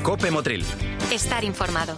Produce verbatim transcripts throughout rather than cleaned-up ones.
COPE Motril. Estar informado.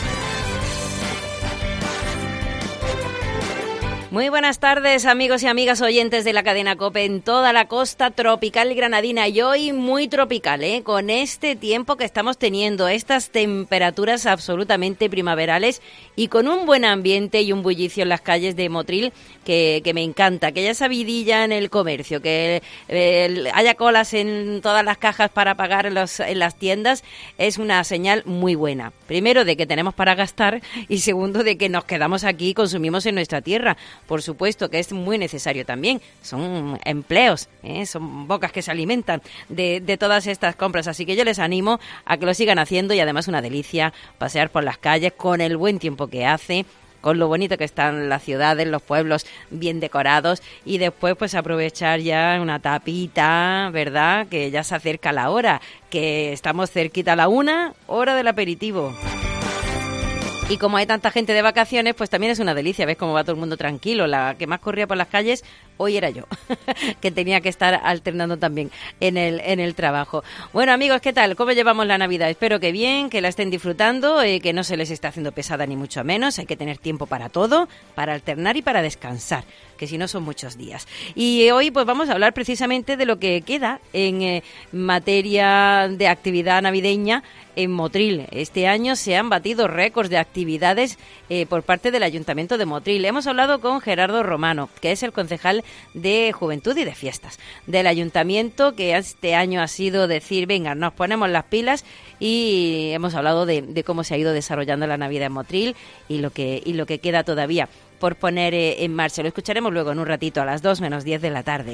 Muy buenas tardes, amigos y amigas oyentes de la cadena COPE en toda la costa tropical granadina, y hoy muy tropical, ¿eh? Con este tiempo que estamos teniendo, estas temperaturas absolutamente primaverales y con un buen ambiente y un bullicio en las calles de Motril que, que me encanta, que haya esa vidilla en el comercio, que eh, haya colas en todas las cajas para pagar en, los, en las tiendas, es una señal muy buena. Primero, de que tenemos para gastar, y segundo, de que nos quedamos aquí y consumimos en nuestra tierra. Por supuesto que es muy necesario también, son empleos, ¿eh? Son bocas que se alimentan de, de todas estas compras, así que yo les animo a que lo sigan haciendo, y además una delicia pasear por las calles con el buen tiempo que hace, con lo bonito que están las ciudades, los pueblos bien decorados, y después pues aprovechar ya una tapita, ¿verdad? Que ya se acerca la hora, que estamos cerquita a la una, hora del aperitivo. Y como hay tanta gente de vacaciones, pues también es una delicia, ves cómo va todo el mundo tranquilo. La que más corría por las calles hoy era yo, que tenía que estar alternando también en el en el trabajo. Bueno, amigos, ¿qué tal? ¿Cómo llevamos la Navidad? Espero que bien, que la estén disfrutando, eh, que no se les esté haciendo pesada ni mucho menos. Hay que tener tiempo para todo, para alternar y para descansar, que si no son muchos días. Y hoy pues vamos a hablar precisamente de lo que queda en eh, materia de actividad navideña en Motril. Este año se han batido récords de actividades eh, por parte del Ayuntamiento de Motril. Hemos hablado con Gerardo Romano, que es el concejal de Juventud y de Fiestas del Ayuntamiento, que este año ha sido decir, venga, nos ponemos las pilas, y hemos hablado de, de cómo se ha ido desarrollando la Navidad en Motril y lo que, y lo que queda todavía por poner eh, en marcha. Lo escucharemos luego en un ratito a las dos menos diez de la tarde.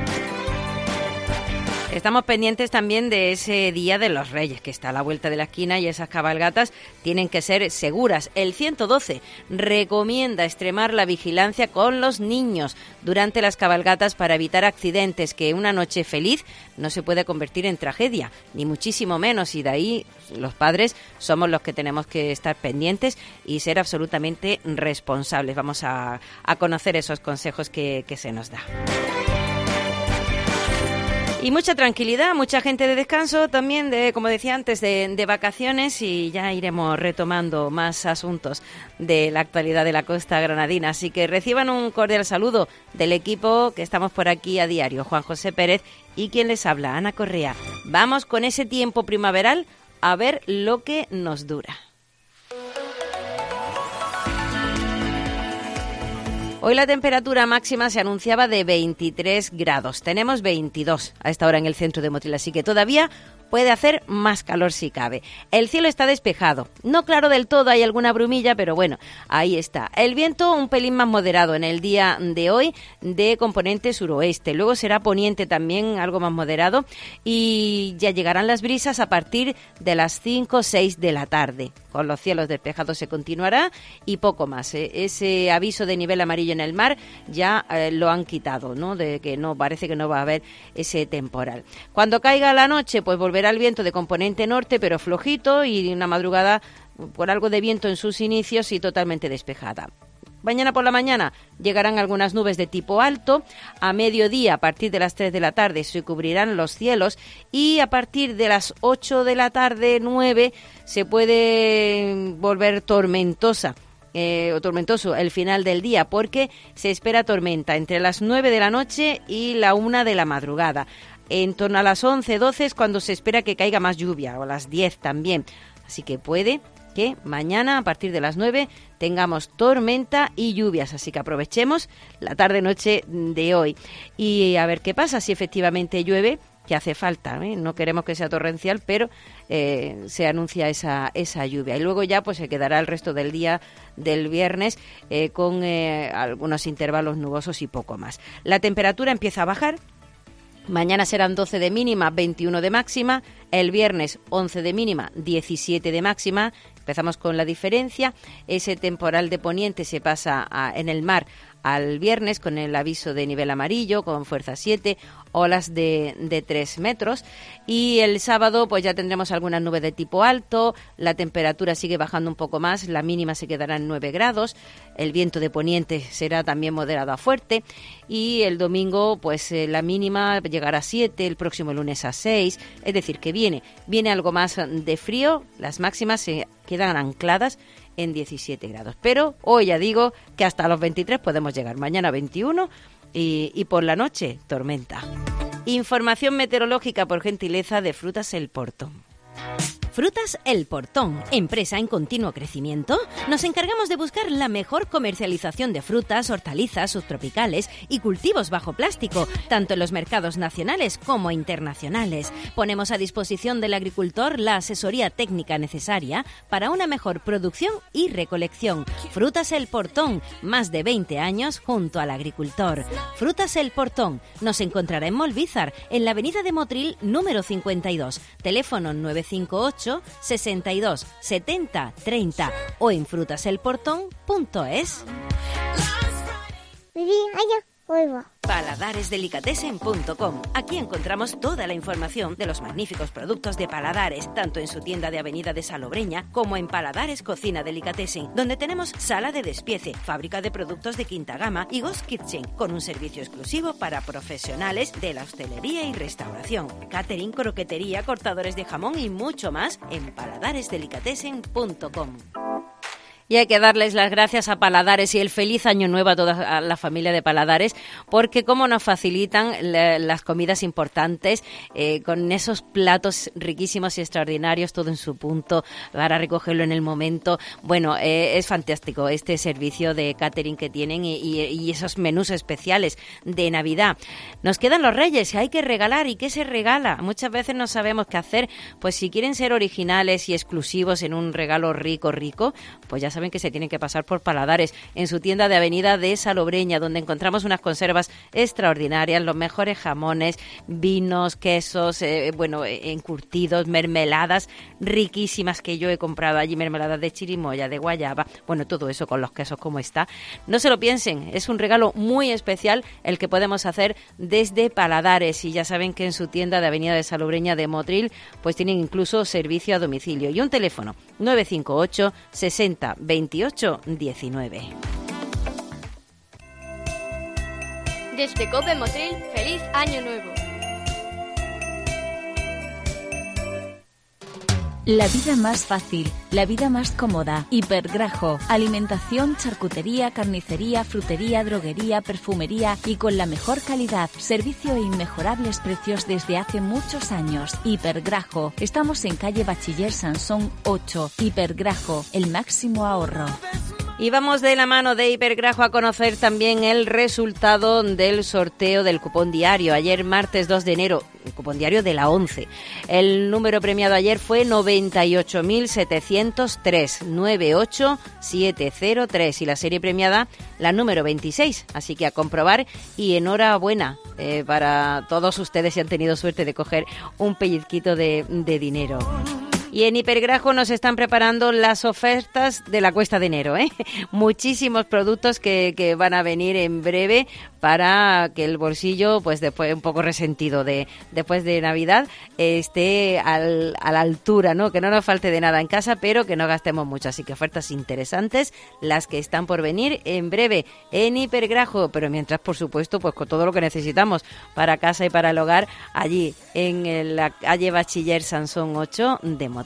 Estamos pendientes también de ese Día de los Reyes, que está a la vuelta de la esquina, y esas cabalgatas tienen que ser seguras. El ciento doce recomienda extremar la vigilancia con los niños durante las cabalgatas para evitar accidentes, que una noche feliz no se puede convertir en tragedia, ni muchísimo menos, y de ahí los padres somos los que tenemos que estar pendientes y ser absolutamente responsables. Vamos a, a conocer esos consejos que, que se nos da. Y mucha tranquilidad, mucha gente de descanso también, de, como decía antes, de, de vacaciones, y ya iremos retomando más asuntos de la actualidad de la costa granadina. Así que reciban un cordial saludo del equipo que estamos por aquí a diario, Juan José Pérez y quien les habla, Ana Correa. Vamos con ese tiempo primaveral a ver lo que nos dura. Hoy la temperatura máxima se anunciaba de veintitrés grados. Tenemos veintidós a esta hora en el centro de Motril, así que todavía puede hacer más calor si cabe. El cielo está despejado, no claro del todo, hay alguna brumilla, pero bueno, ahí está. El viento un pelín más moderado en el día de hoy, de componente suroeste. Luego será poniente también, algo más moderado, y ya llegarán las brisas a partir de las cinco o seis de la tarde. Con los cielos despejados se continuará y poco más. ¿eh? Ese aviso de nivel amarillo en el mar ya eh, lo han quitado, ¿no? De que no parece que no va a haber ese temporal. Cuando caiga la noche, pues volverá el viento de componente norte, pero flojito, y una madrugada por algo de viento en sus inicios y totalmente despejada. Mañana por la mañana llegarán algunas nubes de tipo alto. A mediodía, a partir de las tres de la tarde, se cubrirán los cielos, y a partir de las ocho de la tarde, nueve, se puede volver tormentosa. Eh, o tormentoso el final del día, porque se espera tormenta entre las nueve de la noche y la una de la madrugada. En torno a las once, doce es cuando se espera que caiga más lluvia, o a las diez también. Así que puede que mañana, a partir de las nueve, tengamos tormenta y lluvias. Así que aprovechemos la tarde-noche de hoy. Y a ver qué pasa, si efectivamente llueve, que hace falta, ¿eh? No queremos que sea torrencial, pero eh, se anuncia esa, esa lluvia. Y luego ya pues se quedará el resto del día del viernes eh, con eh, algunos intervalos nubosos y poco más. La temperatura empieza a bajar. Mañana serán doce de mínima, veintiuno de máxima. El viernes once de mínima, diecisiete de máxima. Empezamos con la diferencia. Ese temporal de poniente se pasa a, en el mar al viernes con el aviso de nivel amarillo, con fuerza siete, olas de, de tres metros. Y el sábado pues ya tendremos algunas nubes de tipo alto, la temperatura sigue bajando un poco más, la mínima se quedará en nueve grados, el viento de poniente será también moderado a fuerte y el domingo pues eh, la mínima llegará a siete, el próximo lunes a seis, es decir, que viene, viene algo más de frío, las máximas se quedan ancladas en diecisiete grados, pero hoy ya digo que hasta los veintitrés podemos llegar, mañana veintiuno y, y por la noche tormenta. Información meteorológica por gentileza de Frutas El Portón. Frutas El Portón, empresa en continuo crecimiento. Nos encargamos de buscar la mejor comercialización de frutas, hortalizas, subtropicales y cultivos bajo plástico, tanto en los mercados nacionales como internacionales. Ponemos a disposición del agricultor la asesoría técnica necesaria para una mejor producción y recolección. Frutas El Portón, más de veinte años junto al agricultor. Frutas El Portón, nos encontrará en Molvízar, en la avenida de Motril número cincuenta y dos, teléfono nueve cinco ocho sesenta y dos setenta treinta o en frutaselportón punto es. paladares delicatessen punto com. Aquí encontramos toda la información de los magníficos productos de Paladares, tanto en su tienda de Avenida de Salobreña como en Paladares Cocina Delicatessen, donde tenemos sala de despiece, fábrica de productos de quinta gama y Ghost Kitchen, con un servicio exclusivo para profesionales de la hostelería y restauración, catering, croquetería, cortadores de jamón y mucho más en paladares delicatessen punto com. Y hay que darles las gracias a Paladares y el feliz año nuevo a toda la familia de Paladares, porque cómo nos facilitan la, las comidas importantes eh, con esos platos riquísimos y extraordinarios, todo en su punto, para recogerlo en el momento. Bueno, eh, es fantástico este servicio de catering que tienen y, y, y esos menús especiales de Navidad. Nos quedan los Reyes, hay que regalar. ¿Y qué se regala? Muchas veces no sabemos qué hacer. Pues si quieren ser originales y exclusivos en un regalo rico, rico, pues ya saben que se tienen que pasar por Paladares, en su tienda de Avenida de Salobreña, donde encontramos unas conservas extraordinarias, los mejores jamones, vinos, quesos, eh, bueno, eh, encurtidos, mermeladas riquísimas que yo he comprado allí, mermeladas de chirimoya, de guayaba, bueno, todo eso con los quesos como está. No se lo piensen, es un regalo muy especial el que podemos hacer desde Paladares, y ya saben que en su tienda de Avenida de Salobreña de Motril, pues tienen incluso servicio a domicilio y un teléfono nueve cinco ocho sesenta veintiocho diecinueve. Desde COPE Motril, feliz año nuevo. La vida más fácil, la vida más cómoda. Hipergrajo, alimentación, charcutería, carnicería, frutería, droguería, perfumería y con la mejor calidad. Servicio e inmejorables precios desde hace muchos años. Hipergrajo, estamos en calle Bachiller Sansón ocho. Hipergrajo, el máximo ahorro. Y vamos de la mano de Hipergrajo a conocer también el resultado del sorteo del cupón diario. Ayer, martes dos de enero, el cupón diario de la once. El número premiado ayer fue noventa y ocho mil setecientos tres, noventa y ocho mil setecientos tres, y la serie premiada la número veintiséis. Así que a comprobar, y enhorabuena eh, para todos ustedes si han tenido suerte de coger un pellizquito de, de dinero. Y en Hipergrajo nos están preparando las ofertas de la cuesta de enero, ¿eh? Muchísimos productos que, que van a venir en breve para que el bolsillo, pues después un poco resentido de después de Navidad, esté al, a la altura, ¿no? Que no nos falte de nada en casa, pero que no gastemos mucho. Así que ofertas interesantes, las que están por venir en breve en Hipergrajo. Pero mientras, por supuesto, pues con todo lo que necesitamos para casa y para el hogar, allí en la calle Bachiller Sansón ocho de Motril.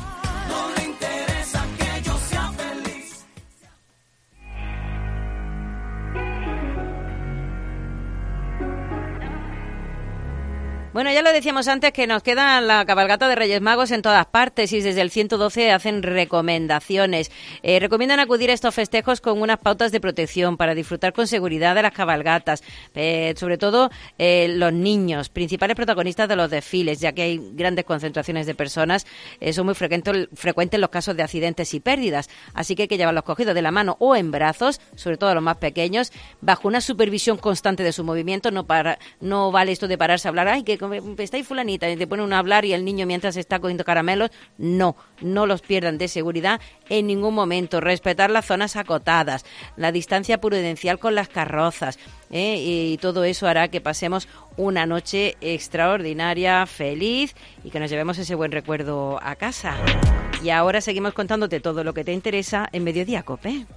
Bueno, ya lo decíamos antes que nos queda la cabalgata de Reyes Magos en todas partes y desde el ciento doce hacen recomendaciones. Eh, recomiendan acudir a estos festejos con unas pautas de protección para disfrutar con seguridad de las cabalgatas, eh, sobre todo eh, los niños, principales protagonistas de los desfiles, ya que hay grandes concentraciones de personas, eh, son muy frecuentes, frecuentes los casos de accidentes y pérdidas, así que hay que llevarlos cogidos de la mano o en brazos, sobre todo a los más pequeños, bajo una supervisión constante de su movimiento. No, para, no vale esto de pararse a hablar, ay, que está ahí fulanita y te ponen a hablar y el niño mientras está cogiendo caramelos, no, no los pierdan de seguridad en ningún momento. Respetar las zonas acotadas, la distancia prudencial con las carrozas, ¿eh? Y todo eso hará que pasemos una noche extraordinaria, feliz y que nos llevemos ese buen recuerdo a casa. Y ahora seguimos contándote todo lo que te interesa en Mediodía Cope.